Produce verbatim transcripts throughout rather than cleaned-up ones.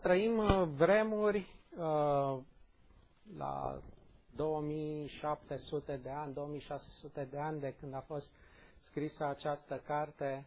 trăim vremuri la două mii șapte sute de ani, două mii șase sute de ani de când a fost scrisă această carte,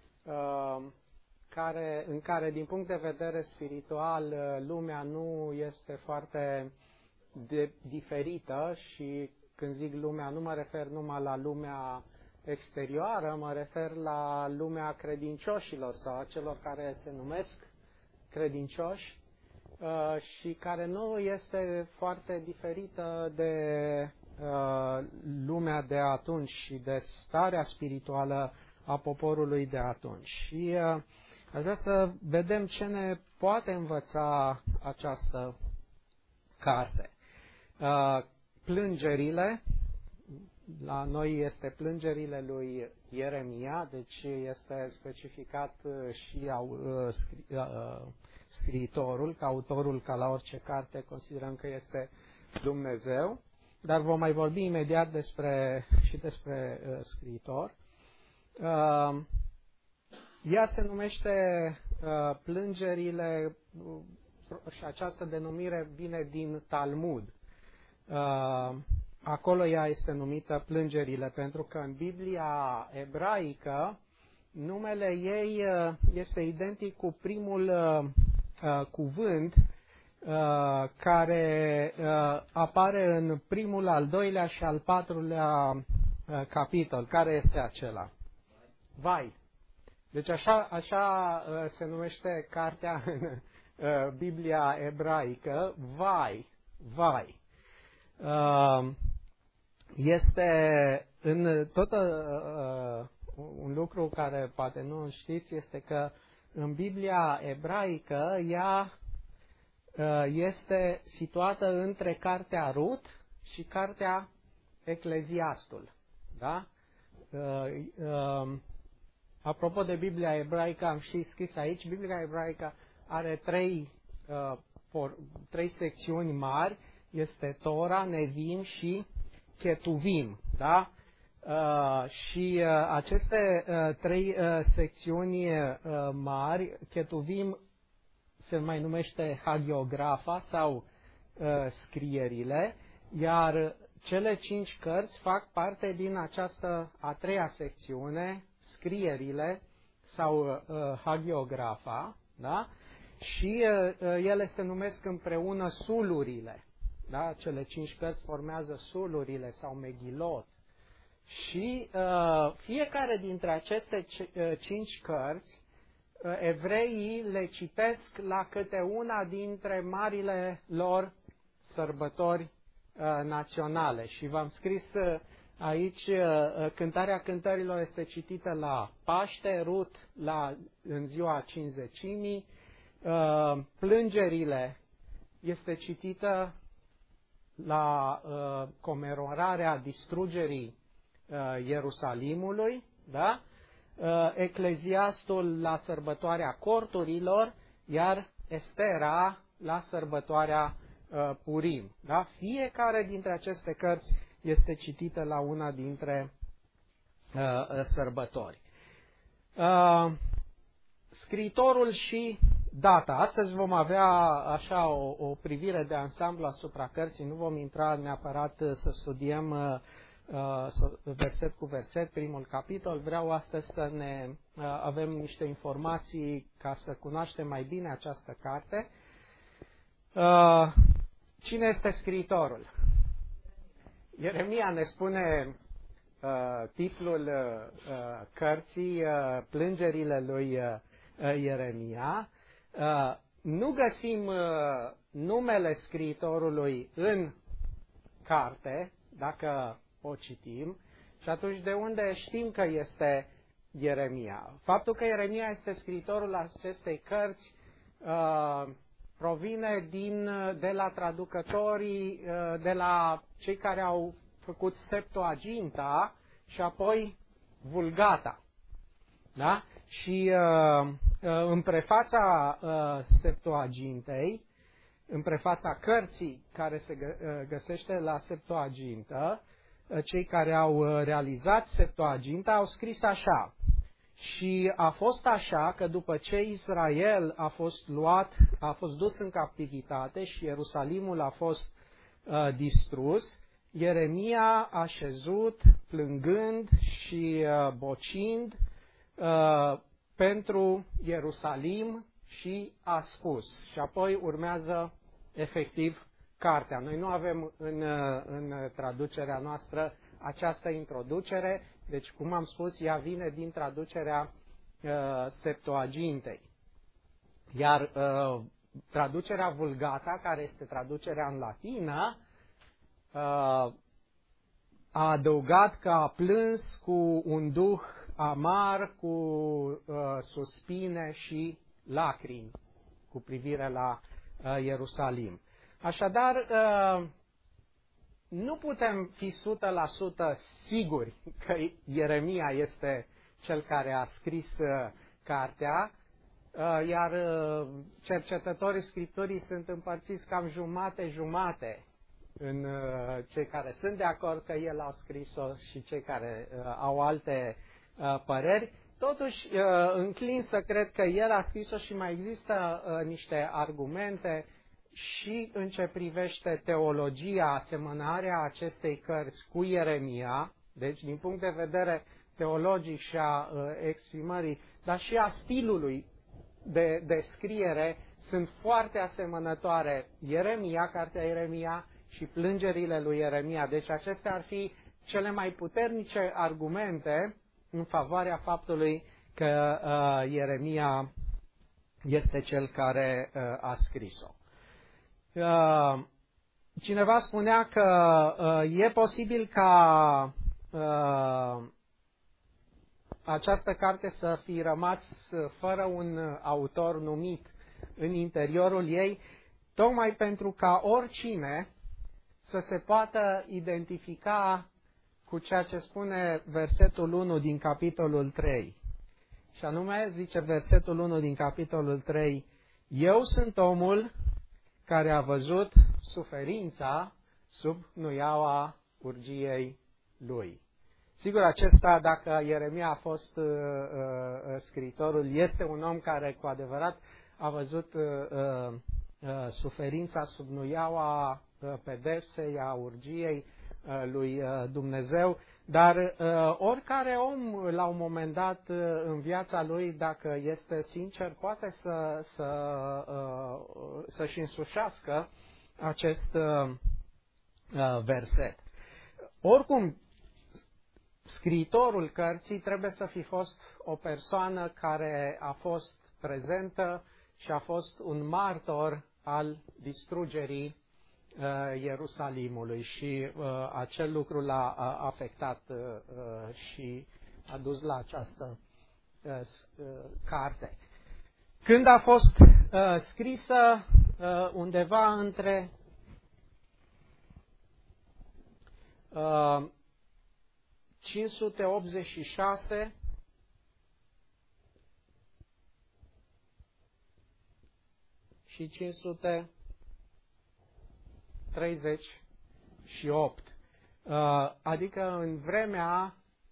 care, în care, din punct de vedere spiritual, lumea nu este foarte de, diferită și când zic lumea, nu mă refer numai la lumea exterioară, mă refer la lumea credincioșilor sau a celor care se numesc credincioși uh, și care nu este foarte diferită de uh, lumea de atunci și de starea spirituală a poporului de atunci. Și uh, aș vrea să vedem ce ne poate învăța această carte. Uh, plângerile, la noi este plângerile lui Ieremia, deci este specificat și au, scri, scriitorul, ca autorul, ca la orice carte, considerăm că este Dumnezeu, dar vom mai vorbi imediat despre, și despre uh, scriitor. Uh, ea se numește uh, plângerile uh, și această denumire vine din Talmud. Uh, Acolo ea este numită plângerile, pentru că în Biblia ebraică numele ei este identic cu primul uh, cuvânt uh, care uh, apare în primul, al doilea și al patrulea uh, capitol. Care este acela? Vai. Deci așa, așa uh, se numește cartea în uh, Biblia ebraică, vai, vai. Uh, Este în tot uh, un lucru care poate nu știți, este că în Biblia ebraică ea uh, este situată între cartea Rut și cartea Ecleziastul. Da? Uh, uh, apropo de Biblia ebraică, am și scris aici, Biblia ebraică are trei, uh, for, trei secțiuni mari, este Tora, Nevim și Ketuvim, da? Uh, și uh, aceste uh, trei uh, secțiuni uh, mari, Ketuvim se mai numește hagiografa sau uh, scrierile, iar cele cinci cărți fac parte din această a treia secțiune, scrierile sau uh, hagiografa, da? Și uh, ele se numesc împreună sulurile. Da? Cele cinci cărți formează sulurile sau Meghilot. Și uh, fiecare dintre aceste c- uh, cinci cărți, uh, evreii le citesc la câte una dintre marile lor sărbători uh, naționale. Și v-am scris uh, aici, uh, Cântarea Cântărilor este citită la Paște, Rut la, în ziua Cincizecimii, uh, Plângerile este citită la uh, comemorarea distrugerii uh, Ierusalimului, da? uh, Ecleziastul la sărbătoarea corturilor, iar Estera la sărbătoarea uh, Purim. Da? Fiecare dintre aceste cărți este citită la una dintre uh, sărbători. Uh, scriitorul și data. Astăzi vom avea așa o, o privire de ansamblu asupra cărții, nu vom intra neapărat să studiem uh, verset cu verset primul capitol. Vreau astăzi să ne uh, avem niște informații ca să cunoaștem mai bine această carte. Uh, cine este scriitorul? Ieremia ne spune uh, titlul uh, cărții, uh, Plângerile lui uh, Ieremia. Uh, nu găsim uh, numele scriitorului în carte, dacă o citim, și atunci de unde știm că este Ieremia? Faptul că Ieremia este scriitorul acestei cărți uh, provine din, de la traducătorii, uh, de la cei care au făcut Septuaginta și apoi Vulgata. Da? Și uh, în prefața uh, Septuagintei, în prefața cărții care se găsește la Septuagintă, uh, cei care au realizat Septuaginta au scris așa: Și a fost așa că după ce Israel a fost luat, a fost dus în captivitate și Ierusalimul a fost uh, distrus, Ieremia a șezut plângând și uh, bocind uh, pentru Ierusalim și a spus. Și apoi urmează efectiv cartea. Noi nu avem în, în traducerea noastră această introducere, deci, cum am spus, ea vine din traducerea uh, Septuagintei. Iar uh, traducerea Vulgata, care este traducerea în latină, uh, a adăugat că a plâns cu un duh amar, cu uh, suspine și lacrimi cu privire la uh, Ierusalim. Așadar, uh, nu putem fi o sută la sută siguri că Ieremia este cel care a scris uh, cartea, uh, iar uh, cercetătorii Scripturii sunt împărțiți cam jumate-jumate în uh, cei care sunt de acord că el a scris-o și cei care uh, au alte uh, păreri. Totuși, uh, înclin să cred că el a scris-o și mai există uh, niște argumente și în ce privește teologia, asemănarea acestei cărți cu Ieremia, deci din punct de vedere teologic și a uh, exprimării, dar și a stilului de, de scriere, sunt foarte asemănătoare Ieremia, cartea Ieremia și plângerile lui Ieremia. Deci acestea ar fi cele mai puternice argumente în favoarea faptului că uh, Ieremia este cel care uh, a scris-o. Uh, cineva spunea că uh, e posibil ca uh, această carte să fi rămas fără un autor numit în interiorul ei, tocmai pentru ca oricine să se poată identifica cu ceea ce spune versetul unu din capitolul trei. Și anume, zice versetul unu din capitolul trei, eu sunt omul care a văzut suferința sub nuiaua urgiei lui. Sigur, acesta, dacă Ieremia a fost uh, uh, scriitorul, este un om care cu adevărat a văzut uh, uh, suferința sub nuiaua uh, pedepsei, a urgiei uh, lui uh, Dumnezeu, dar uh, oricare om, la un moment dat uh, în viața lui, dacă este sincer, poate să, să, uh, să-și însușească acest uh, uh, verset. Oricum, scriitorul cărții trebuie să fi fost o persoană care a fost prezentă și a fost un martor al distrugerii uh, Ierusalimului și uh, acel lucru l-a afectat uh, și a dus la această uh, carte. Când a fost uh, scrisă uh, undeva între uh, cinci sute optzeci și șase și cinci sute treizeci și opt, adică în vremea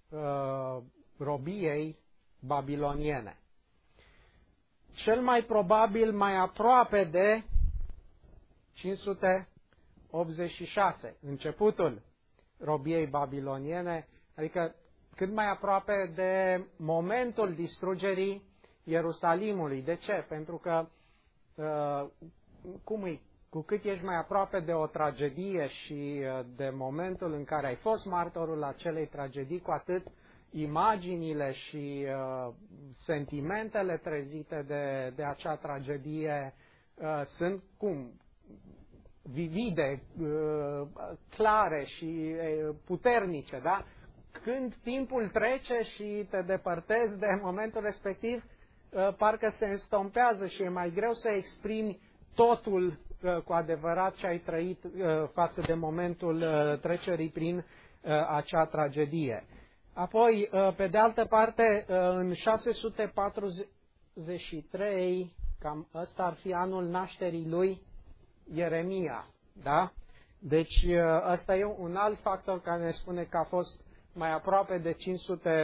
robiei babiloniene. Cel mai probabil mai aproape de cinci sute optzeci și șase, începutul robiei babiloniene, adică cât mai aproape de momentul distrugerii Ierusalimului. De ce? Pentru că uh, cum e, cu cât ești mai aproape de o tragedie și uh, de momentul în care ai fost martorul acelei tragedii, cu atât imaginile și uh, sentimentele trezite de, de acea tragedie uh, sunt cum? Vivide, uh, clare și uh, puternice, da? Când timpul trece și te depărtezi de momentul respectiv, parcă se înstompează și e mai greu să exprimi totul cu adevărat ce ai trăit față de momentul trecerii prin acea tragedie. Apoi, pe de altă parte, în șase sute patruzeci și trei, cam ăsta ar fi anul nașterii lui Ieremia, da? Deci ăsta e un alt factor care ne spune că a fost mai aproape de cinci sute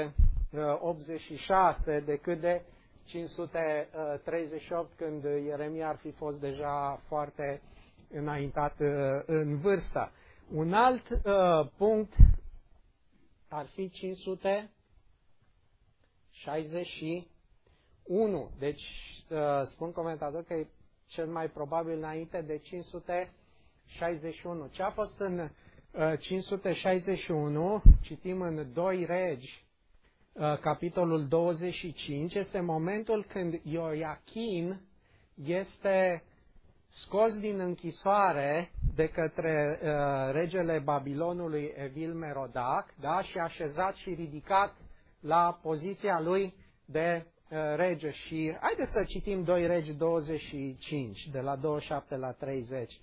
optzeci și șase decât de cinci sute treizeci și opt, când Ieremia ar fi fost deja foarte înaintat în vârstă. Un alt uh, punct ar fi cinci sute șaizeci și unu. Deci uh, spun comentator că e cel mai probabil înainte de cinci sute șaizeci și unu. Ce a fost în uh, cinci sute șaizeci și unu, citim în doi Regi, uh, capitolul douăzeci și cinci, este momentul când Ioiachin este scos din închisoare de către uh, regele Babilonului Evil Merodac, da, și așezat și ridicat la poziția lui de uh, rege. Și haideți să citim doi Regi douăzeci și cinci, de la douăzeci și șapte la treizeci.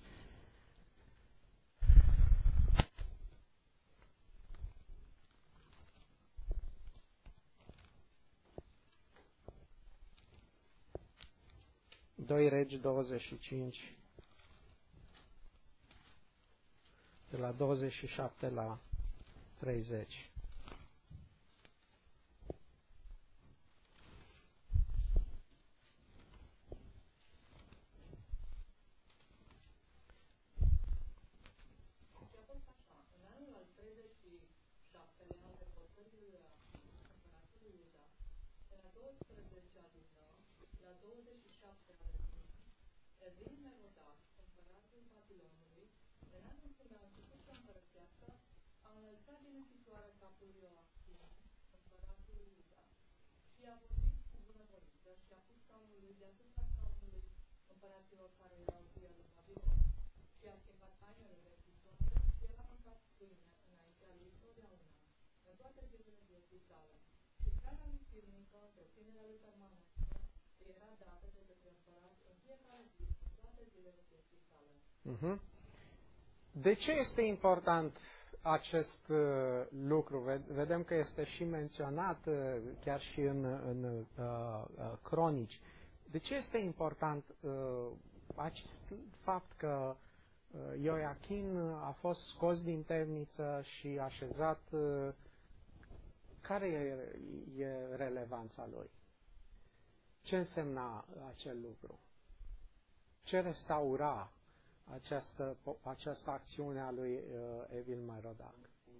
doi Regi douăzeci și cinci, de la douăzeci și șapte la treizeci. Uh-huh. De ce este important acest uh, lucru? Vedem că este și menționat uh, chiar și în, în uh, uh, cronici. De ce este important uh, acest fapt că uh, Ioiachin a fost scos din temniță și așezat? Uh, care e, e relevanța lui? Ce însemna acel lucru? Ce restaura această, această acțiune a lui uh, Evil Merodac?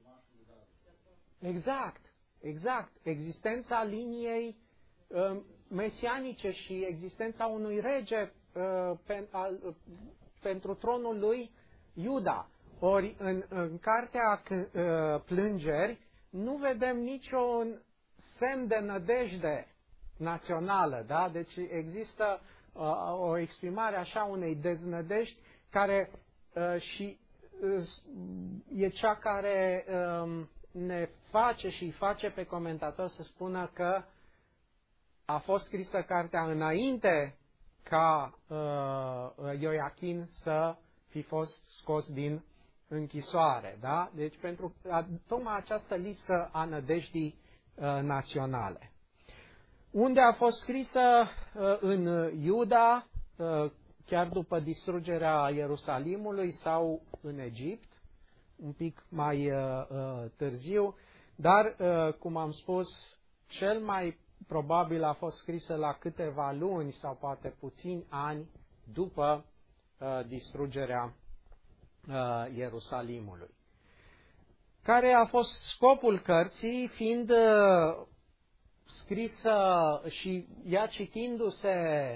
Exact, exact. Existența liniei uh, mesianice și existența unui rege uh, pen, al, uh, pentru tronul lui Iuda. Ori în, în cartea uh, Plângeri nu vedem niciun semn de nădejde națională, da? Deci există uh, o exprimare așa unei deznădejdi care uh, și uh, e cea care uh, ne face și îi face pe comentator să spună că a fost scrisă cartea înainte ca uh, Ioiachin să fi fost scos din închisoare, da? Deci pentru a, tocmai această lipsă a nădejdii uh, naționale. Unde a fost scrisă? Uh, în Iuda, uh, chiar după distrugerea Ierusalimului, sau în Egipt, un pic mai uh, uh, târziu, dar, uh, cum am spus, cel mai probabil a fost scrisă la câteva luni sau poate puțini ani după uh, distrugerea uh, Ierusalimului. Care a fost scopul cărții, fiind uh, scrisă și ea citindu-se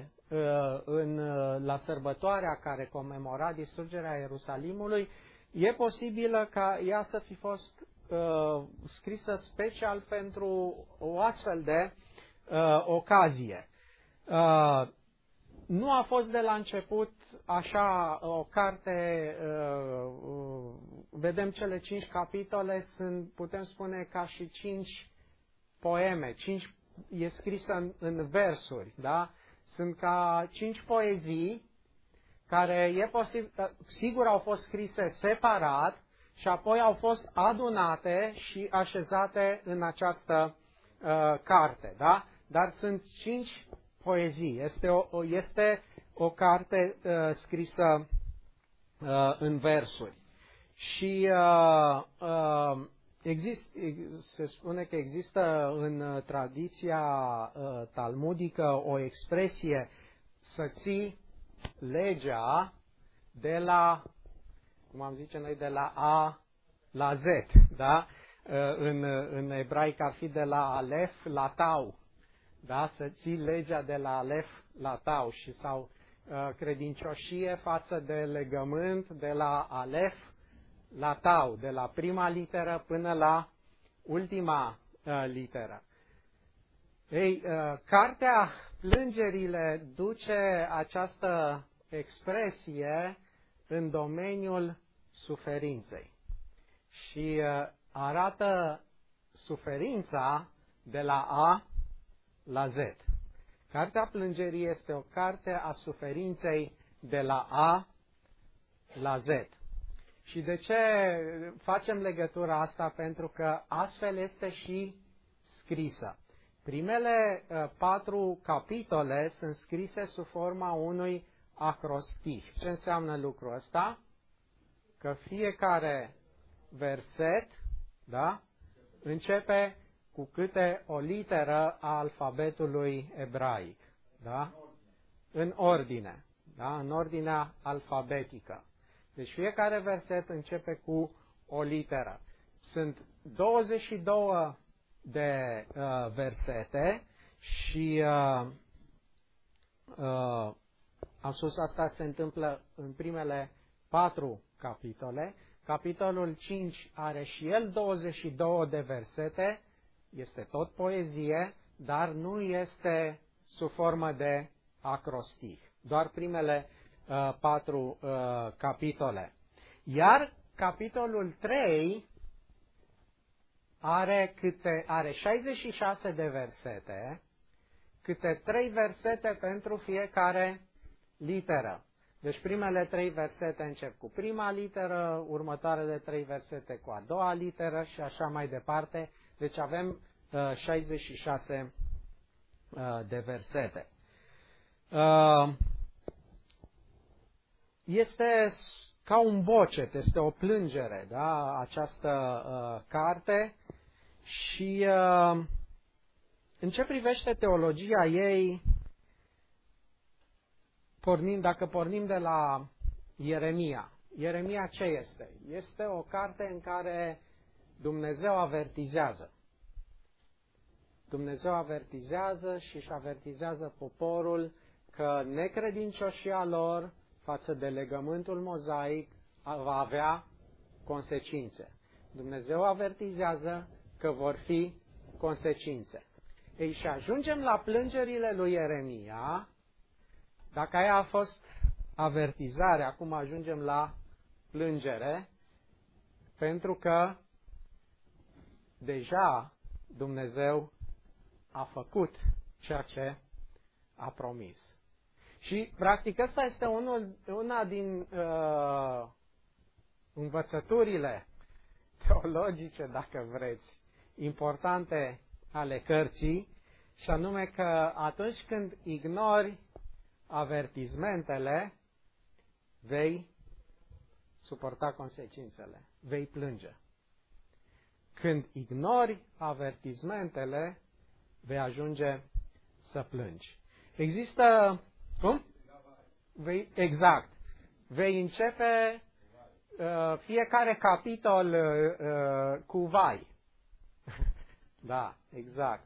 în, la sărbătoarea care comemora distrugerea Ierusalimului, e posibilă ca ea să fi fost uh, scrisă special pentru o astfel de uh, ocazie. Uh, nu a fost de la început așa o carte, uh, uh, vedem cele cinci capitole, sunt, putem spune, ca și cinci poeme, cinci, e scrisă în, în versuri, da? Sunt ca cinci poezii care e posibil, sigur au fost scrise separat și apoi au fost adunate și așezate în această uh, carte, da? Dar sunt cinci poezii. Este o, este o carte uh, scrisă uh, în versuri. Și uh, uh, exist, se spune că există în tradiția uh, talmudică o expresie să ții legea de la, cum am zice noi, de la A la Z, da? În, în ebraic ar fi de la Alef la Tau, da? Să ții legea de la Alef la Tau și sau uh, credincioșie față de legământ de la Alef la Tau, de la prima literă până la ultima uh, literă. Ei, uh, cartea Plângerile duce această expresie în domeniul suferinței și uh, arată suferința de la A la Z. Cartea Plângerii este o carte a suferinței de la A la Z. Și de ce facem legătura asta? Pentru că astfel este și scrisă. Primele uh, patru capitole sunt scrise sub forma unui acrostic. Ce înseamnă lucrul ăsta? Că fiecare verset, da, începe cu câte o literă a alfabetului ebraic, da? În ordine, da? În ordinea alfabetică. Deci fiecare verset începe cu o literă. Sunt douăzeci și două de uh, versete și uh, uh, am spus asta se întâmplă în primele patru capitole. Capitolul cinci are și el douăzeci și două de versete, este tot poezie, dar nu este sub formă de acrostic. Doar primele uh, patru uh, capitole. Iar capitolul trei are, câte, are șaizeci și șase de versete, câte trei versete pentru fiecare literă. Deci primele trei versete încep cu prima literă, următoarele trei versete cu a doua literă și așa mai departe. Deci avem uh, șaizeci și șase uh, de versete. Uh, este ca un bocet, este o plângere, da, această uh, carte și uh, în ce privește teologia ei, pornim, dacă pornim de la Ieremia, Ieremia ce este? Este o carte în care Dumnezeu avertizează. Dumnezeu avertizează și își avertizează poporul că necredincioșia lor față de legământul mozaic va avea consecințe. Dumnezeu avertizează că vor fi consecințe. Ei, și ajungem la plângerile lui Ieremia. Dacă aia a fost avertizare, acum ajungem la plângere, pentru că deja Dumnezeu a făcut ceea ce a promis. Și, practic, asta este unul, una din uh, învățăturile teologice, dacă vreți, importante ale cărții, și anume că atunci când ignori avertizmentele, vei suporta consecințele, vei plânge. Când ignori avertizmentele, vei ajunge să plângi. Există... Cum? Vei, exact. Vei începe uh, fiecare capitol uh, cu vai. Da, exact.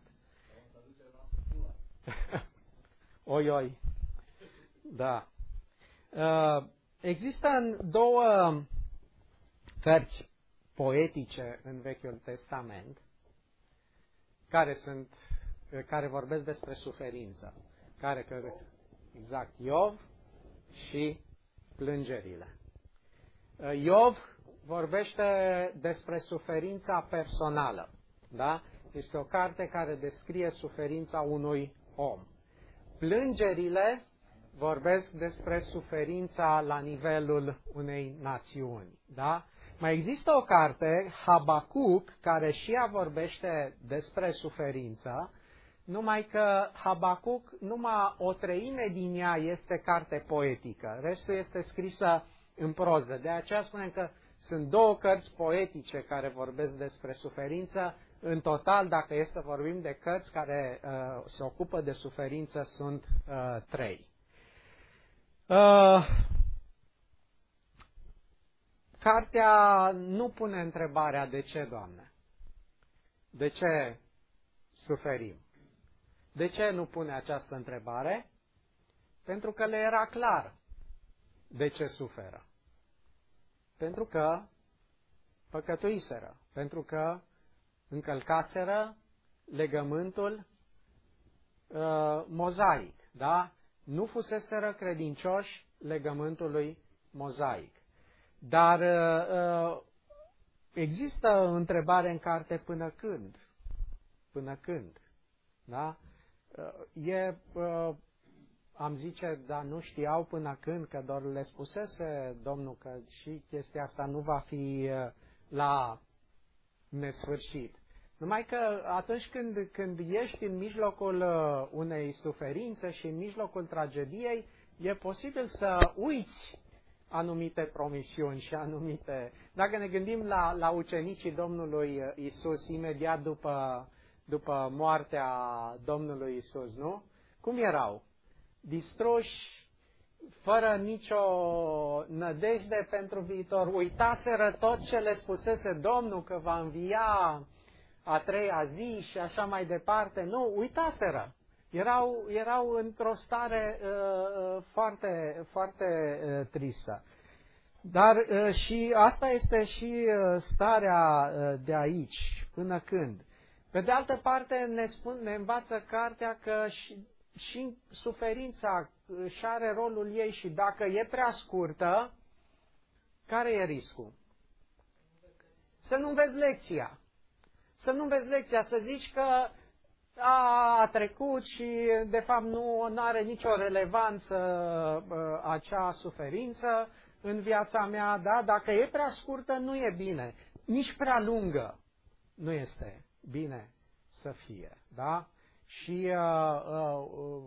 Oi, oi. Da. Uh, există două cărți poetice în Vechiul Testament care sunt, care vorbesc despre suferință. Care că exact Iov și plângerile. Iov vorbește despre suferința personală. Da? Este o carte care descrie suferința unui om. Plângerile vorbesc despre suferința la nivelul unei națiuni. Da? Mai există o carte, Habacuc, care și ea vorbește despre suferință, numai că Habacuc, numai o treime din ea este carte poetică, restul este scrisă în proză. De aceea spunem că sunt două cărți poetice care vorbesc despre suferință. În total, dacă e să vorbim de cărți care uh, se ocupă de suferință, sunt uh, trei. Uh, cartea nu pune întrebarea de ce, Doamne? De ce suferim? De ce nu pune această întrebare? Pentru că le era clar de ce suferă. Pentru că păcătuiseră, pentru că încălcaseră legământul uh, mozaic, da? Nu fuseseră credincioși legământului mozaic. Dar uh, există o întrebare în carte până când? Până când? Da? Uh, e, uh, am zice, dar nu știau până când, că doar le spusese Domnul că și chestia asta nu va fi uh, la nesfârșit. Numai că atunci când, când ești în mijlocul uh, unei suferințe și în mijlocul tragediei, e posibil să uiți anumite promisiuni și anumite... Dacă ne gândim la, la ucenicii Domnului Isus imediat după, după moartea Domnului Isus, nu? Cum erau? Distruși, fără nicio nădejde pentru viitor. Uitaseră tot ce le spusese Domnul că va învia a treia zi și așa mai departe. Nu, uitaseră. Erau, erau într-o stare uh, foarte, foarte uh, tristă. Dar uh, și asta este și uh, starea uh, de aici, până când. Pe de altă parte ne, spun, ne învață cartea că și, și suferința își are rolul ei și dacă e prea scurtă, care e riscul? Să nu înveți lecția. Să nu înveți lecția, să zici că a, a trecut și de fapt nu are nicio relevanță a, acea suferință în viața mea, da? Dacă e prea scurtă, nu e bine. Nici prea lungă nu este bine să fie, da? Și uh, uh,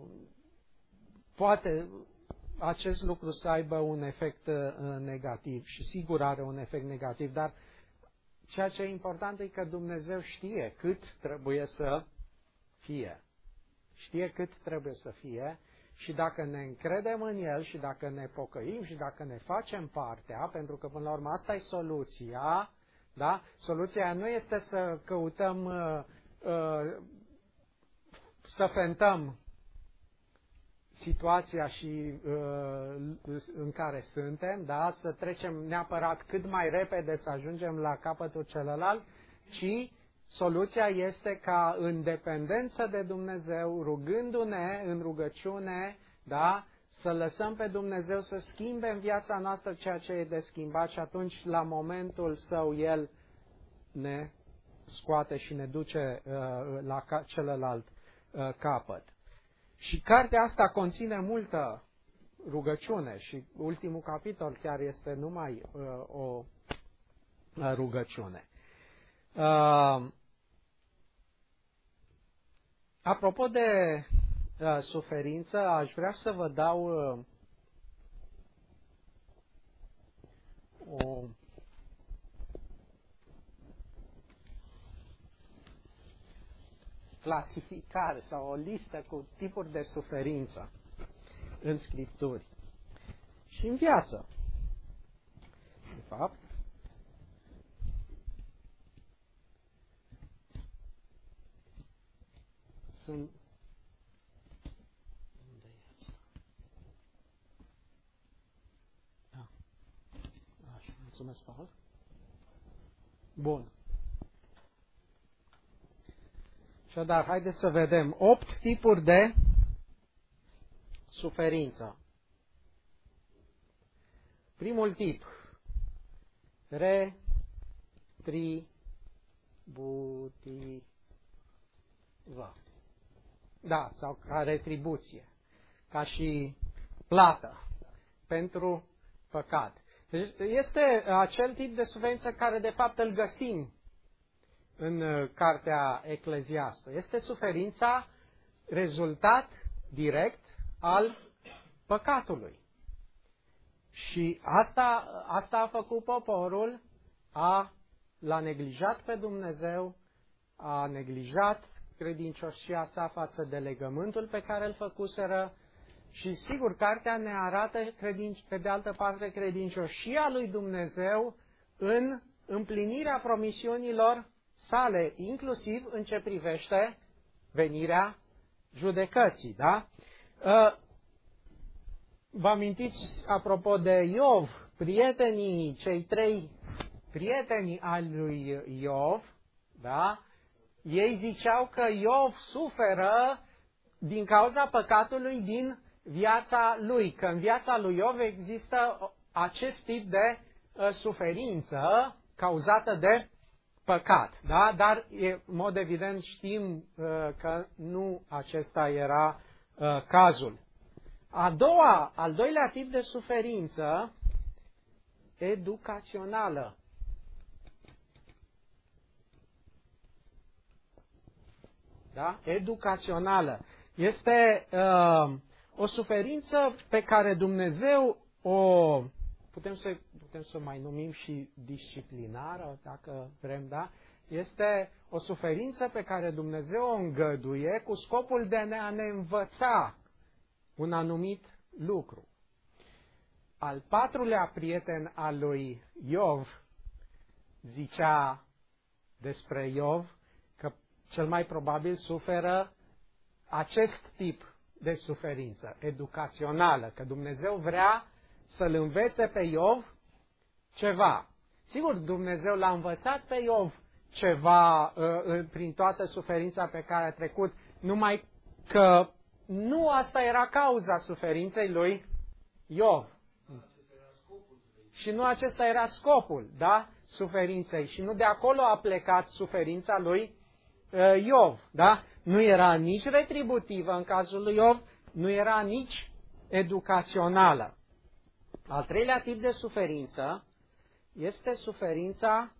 poate acest lucru să aibă un efect uh, negativ și sigur are un efect negativ, dar ceea ce e important e că Dumnezeu știe cât trebuie să fie. Știe cât trebuie să fie și dacă ne încredem în El și dacă ne pocăim și dacă ne facem partea, pentru că până la urmă asta e soluția, da? Soluția nu este să căutăm uh, uh, să fentăm situația și uh, în care suntem, da? Să trecem neapărat cât mai repede să ajungem la capătul celălalt, ci soluția este ca în dependență de Dumnezeu, rugându-ne în rugăciune, da? Să lăsăm pe Dumnezeu să schimbe în viața noastră ceea ce e de schimbat și atunci la momentul său El ne scoate și ne duce uh, la ca- celălalt uh, capăt. Și cartea asta conține multă rugăciune și ultimul capitol chiar este numai uh, o uh, rugăciune. Uh, apropo de uh, suferință, aș vrea să vă dau uh, o clasificare sau o listă cu tipuri de suferință în Scripturi și în viață. De fapt, sunt... Unde e asta? Da. Așa, mulțumesc, Paul. Bun. Așadar, haideți să vedem opt tipuri de suferință. Primul tip, retributivă. Da, sau ca retribuție, ca și plată pentru păcat. Deci este acel tip de suferință care de fapt îl găsim în cartea Ecleziastul. Este suferința rezultat direct al păcatului. Și asta, asta a făcut poporul, a, l-a neglijat pe Dumnezeu, a neglijat credincioșia sa față de legământul pe care îl făcuseră și sigur, cartea ne arată, pe de altă parte, credincioșia lui Dumnezeu în împlinirea promisiunilor sale, inclusiv în ce privește venirea judecății. Da? Vă amintiți, apropo de Iov, prietenii, cei trei prieteni al lui Iov, da? Ei ziceau că Iov suferă din cauza păcatului din viața lui, că în viața lui Iov există acest tip de uh, suferință cauzată de păcat. Da? Dar, e, în mod evident, știm uh, că nu acesta era uh, cazul. A doua, al doilea tip de suferință, educațională. Da? Educațională. Este uh, o suferință pe care Dumnezeu o, putem să, putem să o mai numim și disciplinară, dacă vrem, da? Este o suferință pe care Dumnezeu o îngăduie cu scopul de a ne învăța un anumit lucru. Al patrulea prieten al lui Iov zicea despre Iov că cel mai probabil suferă acest tip de suferință educațională, că Dumnezeu vrea să-l învețe pe Iov ceva. Sigur, Dumnezeu l-a învățat pe Iov ceva uh, prin toată suferința pe care a trecut, numai că nu asta era cauza suferinței lui Iov. Și nu acesta era scopul, da, suferinței. Și nu de acolo a plecat suferința lui uh, Iov, da? Nu era nici retributivă în cazul lui Iov, nu era nici educațională. Al treilea tip de suferință este suferința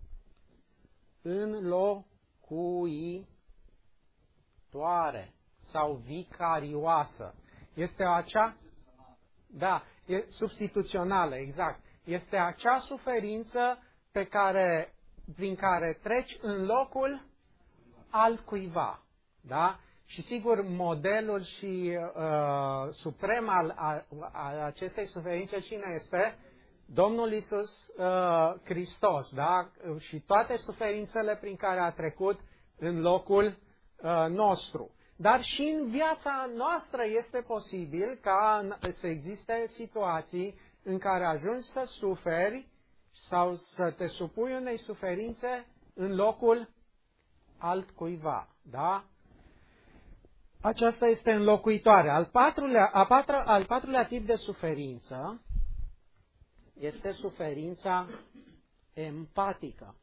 înlocuitoare sau vicarioasă. Este acea, da, e substituțională, exact. Este acea suferință pe care, prin care treci în locul altcuiva. Da? Și sigur, modelul și uh, suprem al, al, al acestei suferințe cine este? Domnul Iisus uh, Hristos. Da? Și toate suferințele prin care a trecut în locul uh, nostru. Dar și în viața noastră este posibil ca să existe situații în care ajungi să suferi sau să te supui unei suferințe în locul altcuiva. Da? Aceasta este înlocuitoare. Al patrulea, a patra, al patrulea tip de suferință este suferința empatică.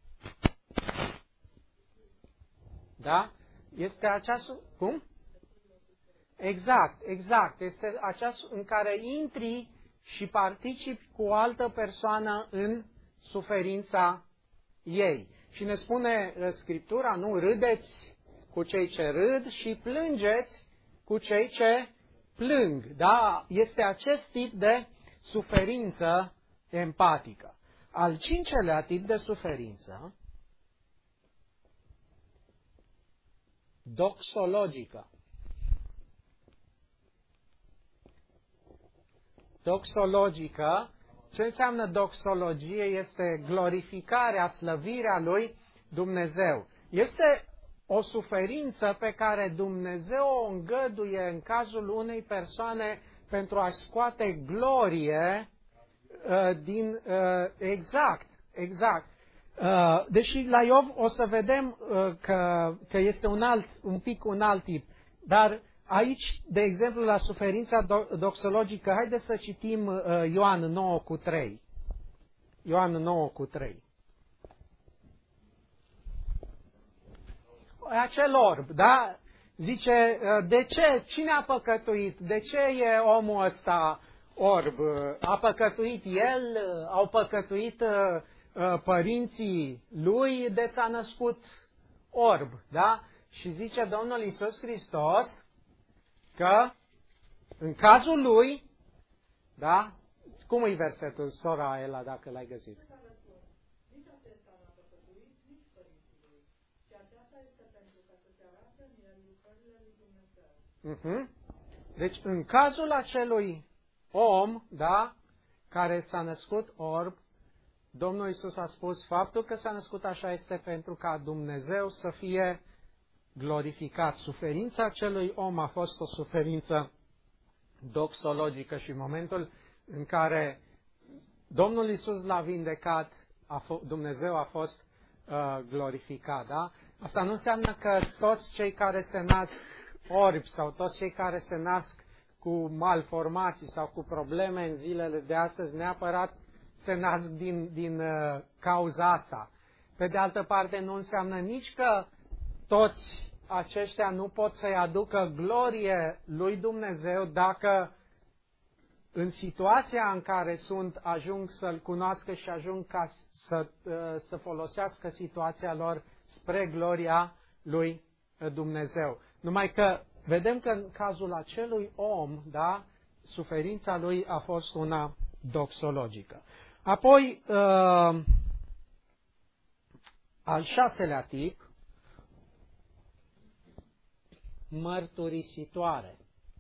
Da? Este acea... Cum? Exact, exact. Este acea în care intri și participi cu o altă persoană în suferința ei. Și ne spune Scriptura, nu, râdeți cu cei ce râd și plângeți cu cei ce plâng. Da? Este acest tip de suferință empatică. Al cincelea tip de suferință, doxologică. Doxologică, ce înseamnă doxologie? Este glorificarea, slăvirea lui Dumnezeu. Este o suferință pe care Dumnezeu o îngăduie în cazul unei persoane pentru a scoate glorie uh, din... Uh, exact, exact. Uh, deși la Iov o să vedem uh, că, că este un, alt, un pic un alt tip. Dar aici, de exemplu, la suferința do- doxologică, haideți să citim uh, Ioan nouă cu trei. Ioan nouă cu trei. Acel orb, da? Zice, de ce? Cine a păcătuit? De ce e omul ăsta orb? A păcătuit el? Au păcătuit părinții lui de s-a născut orb, da? Și zice Domnul Iisus Hristos că în cazul lui, da? Cum e versetul, sora Ela, dacă l-ai găsit? Nici acesta n-a păcătuit, nici părinții lui. Și aceasta este pentru ca să se arate în el lucrările lui Dumnezeu. Uh-huh. Deci, în cazul acelui om, da, care s-a născut orb, Domnul Iisus a spus, faptul că s-a născut așa este pentru ca Dumnezeu să fie glorificat. Suferința acelui om a fost o suferință doxologică și în momentul în care Domnul Iisus l-a vindecat, a f- Dumnezeu a fost uh, glorificat. Da? Asta nu înseamnă că toți cei care se nasc orbi sau toți cei care se nasc cu malformații sau cu probleme în zilele de astăzi neapărat se nasc din, din uh, cauza asta. Pe de altă parte, nu înseamnă nici că toți aceștia nu pot să-i aducă glorie lui Dumnezeu dacă în situația în care sunt ajung să-L cunoască și ajung ca să, uh, să folosească situația lor spre gloria lui Dumnezeu. Numai că vedem că în cazul acelui om, da, suferința lui a fost una doxologică. Apoi, uh, al șaselea tip, mărturisitoare.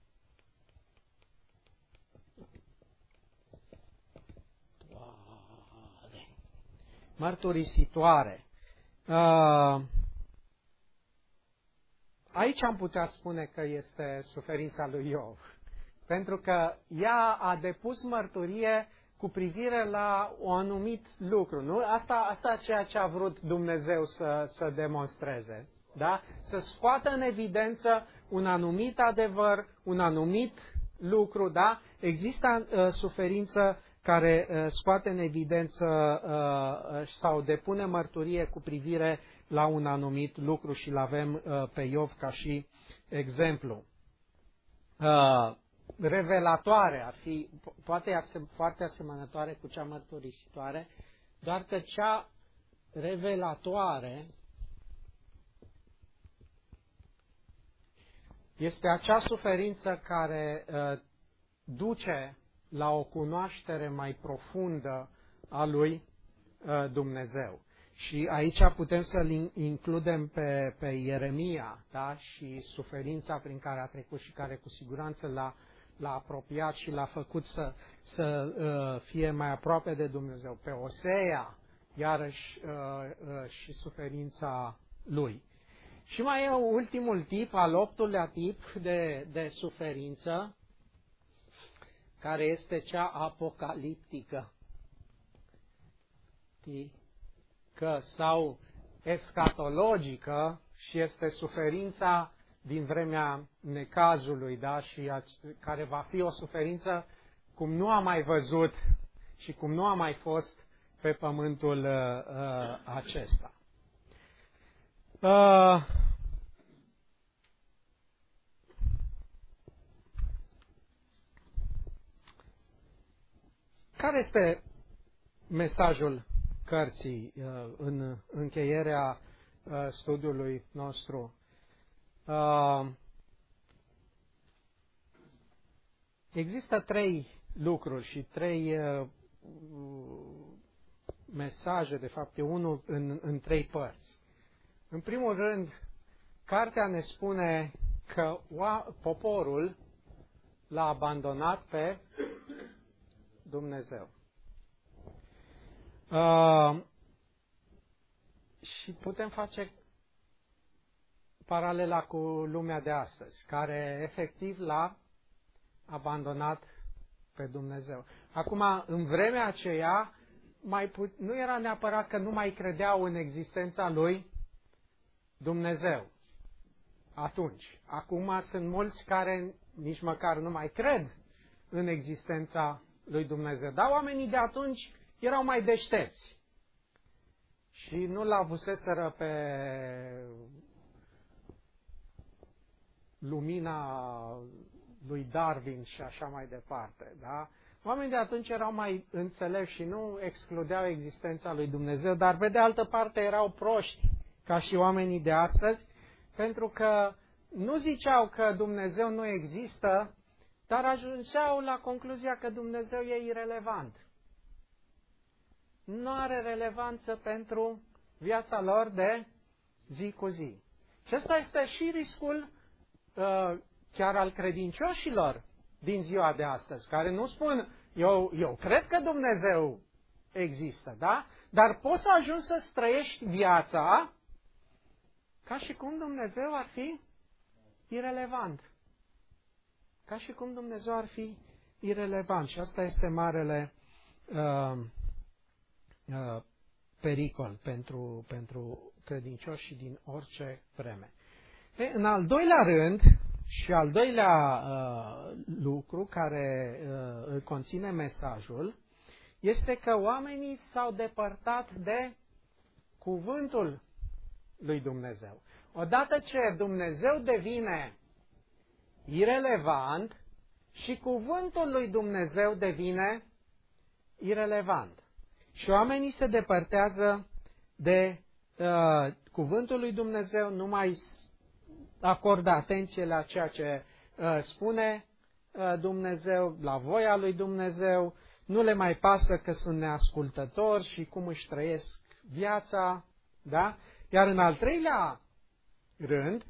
Mărturisitoare. Uh, aici am putea spune că este suferința lui Iov. Pentru că ea a depus mărturie cu privire la un anumit lucru. Nu? Asta, asta ceea ce a vrut Dumnezeu să, să demonstreze. Da? Să scoată în evidență un anumit adevăr, un anumit lucru. Da? Există uh, suferință care uh, scoate în evidență uh, sau depune mărturie cu privire la un anumit lucru și îl avem uh, pe Iov ca și exemplu. Uh, revelatoare ar fi, poate asem, foarte asemănătoare cu cea mărturisitoare, doar că cea revelatoare este acea suferință care uh, duce la o cunoaștere mai profundă a lui uh, Dumnezeu. Și aici putem să-l includem pe, pe Ieremia, da? Și suferința prin care a trecut și care cu siguranță l-a, l-a apropiat și l-a făcut să, să uh, fie mai aproape de Dumnezeu. Pe Osea, iarăși, uh, uh, și suferința lui. Și mai e ultimul tip, al optulea tip de, de suferință, care este cea apocaliptică. Că, sau escatologică și este suferința din vremea necazului, da? Și a, care va fi o suferință cum nu am mai văzut și cum nu a mai fost pe pământul uh, uh, acesta. Uh, care este mesajul cărții uh, în încheierea uh, studiului nostru? Uh, există trei lucruri și trei uh, mesaje, de fapt e unul în, în trei părți. În primul rând, cartea ne spune că poporul l-a abandonat pe Dumnezeu. Uh, și putem face paralela cu lumea de astăzi, care efectiv l-a abandonat pe Dumnezeu. Acum, în vremea aceea, mai put- nu era neapărat că nu mai credeau în existența lui Dumnezeu. Atunci. Acum sunt mulți care nici măcar nu mai cred în existența lui Dumnezeu. Dar oamenii de atunci erau mai deștepți. Și nu l-avuseseră pe lumina lui Darwin și așa mai departe. Da? Oamenii de atunci erau mai înțelepți și nu excludeau existența lui Dumnezeu, dar pe de altă parte erau proști ca și oamenii de astăzi, pentru că nu ziceau că Dumnezeu nu există, dar ajungeau la concluzia că Dumnezeu e irelevant. Nu are relevanță pentru viața lor de zi cu zi. Și ăsta este și riscul uh, chiar al credincioșilor din ziua de astăzi, care nu spun, eu, eu cred că Dumnezeu există, da? Dar poți să ajungi să trăiești viața ca și cum Dumnezeu ar fi irelevant. Ca și cum Dumnezeu ar fi irelevant. Și asta este marele uh, uh, pericol pentru, pentru credincioși din orice vreme. E, în al doilea rând, și al doilea uh, lucru care uh, îl conține mesajul, este că oamenii s-au depărtat de cuvântul lui Dumnezeu. Odată ce Dumnezeu devine irelevant, și cuvântul lui Dumnezeu devine irelevant. Și oamenii se depărtează de uh, cuvântul lui Dumnezeu, nu mai acordă atenție la ceea ce uh, spune uh, Dumnezeu, la voia lui Dumnezeu, nu le mai pasă că sunt neascultători și cum își trăiesc viața, da? Iar în al treilea rând,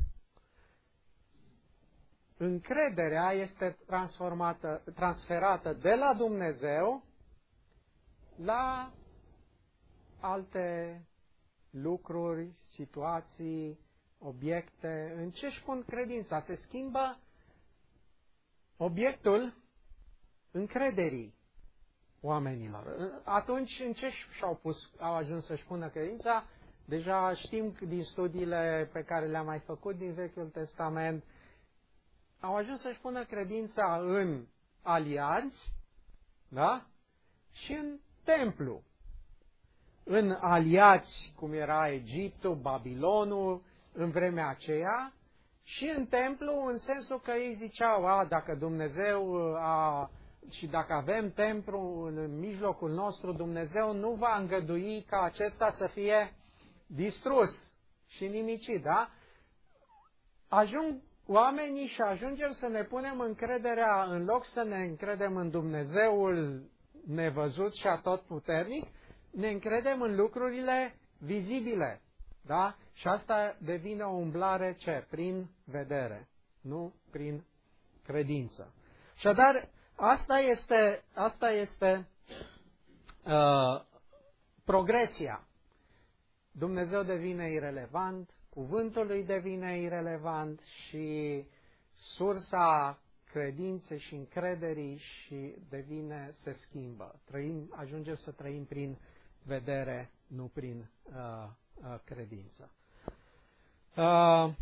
încrederea este transformată, transferată de la Dumnezeu la alte lucruri, situații, obiecte. În ce își pun credința? Se schimbă obiectul încrederii oamenilor. Atunci, în ce și-au pus, au ajuns să-și pună credința? Deja știm din studiile pe care le-am mai făcut din Vechiul Testament, au ajuns să-și pună credința în alianți, da? Și în templu. În aliați, cum era Egiptul, Babilonul, în vremea aceea, și în templu, în sensul că ei ziceau, a, dacă Dumnezeu a, și dacă avem templu în mijlocul nostru, Dumnezeu nu va îngădui ca acesta să fie distrus și nimicit, da? Ajung oamenii și ajungem să ne punem încrederea, în loc să ne încredem în Dumnezeul nevăzut și atotputernic, ne încredem în lucrurile vizibile. Da? Și asta devine o umblare ce? Prin vedere, nu prin credință. Și dar asta este, asta este uh, progresia. Dumnezeu devine irelevant, cuvântul lui devine irelevant și sursa credinței și încrederii și devine, se schimbă. Trăim, ajungem să trăim prin vedere, nu prin uh, uh, credință. Uh,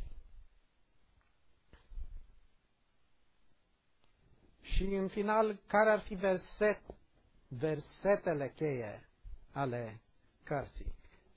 și în final, care ar fi verset, versetele cheie ale cărții?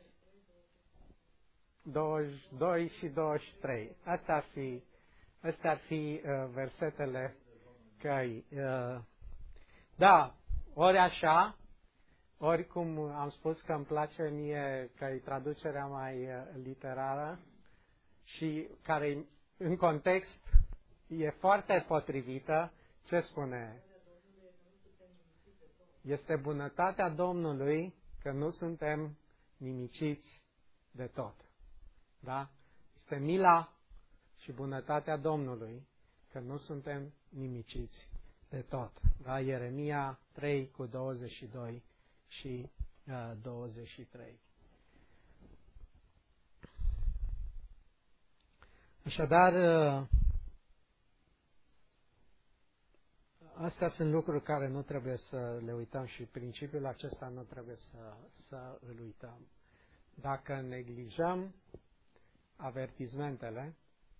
douăzeci și doi și douăzeci și trei. Astea ar fi, astea ar fi uh, versetele căi. Uh, da, ori așa, ori cum am spus că îmi place mie că e traducerea mai uh, literară și care în context e foarte potrivită. Ce spune? Este bunătatea Domnului că nu suntem nimiciți de tot. Da? Este mila și bunătatea Domnului că nu suntem nimiciți de tot. Da? Ieremia trei cu douăzeci și doi și uh, douăzeci și trei. Așadar, uh, astea sunt lucruri care nu trebuie să le uităm și principiul acesta nu trebuie să, să îl uităm. Dacă neglijăm avertizmentele,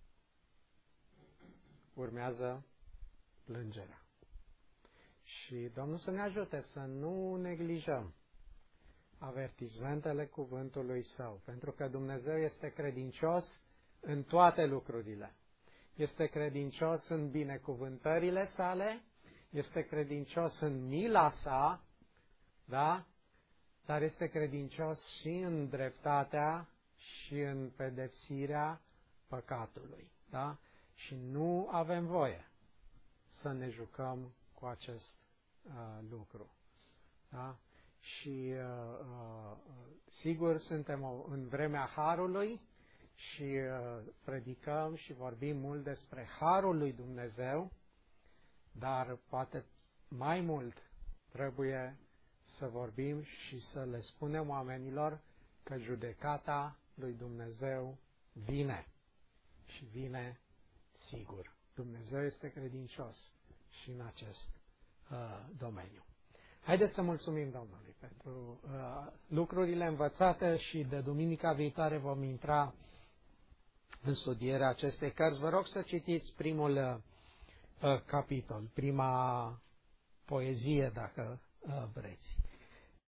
urmează plângerea. Și Domnul să ne ajute să nu neglijăm avertizmentele cuvântului Său, pentru că Dumnezeu este credincios în toate lucrurile. Este credincios în binecuvântările Sale, este credincios în mila Sa, da? Dar este credincios și în dreptatea și în pedepsirea păcatului. Da? Și nu avem voie să ne jucăm cu acest uh, lucru. Da? Și uh, uh, sigur suntem o, în vremea Harului și uh, predicăm și vorbim mult despre Harul lui Dumnezeu, dar poate mai mult trebuie să vorbim și să le spunem oamenilor că judecata lui Dumnezeu vine și vine sigur. Dumnezeu este credincios și în acest uh, domeniu. Haideți să mulțumim Domnului pentru uh, lucrurile învățate și de duminica viitoare vom intra în studierea acestei cărți. Vă rog să citiți primul uh, capitol, prima poezie, dacă uh, vreți.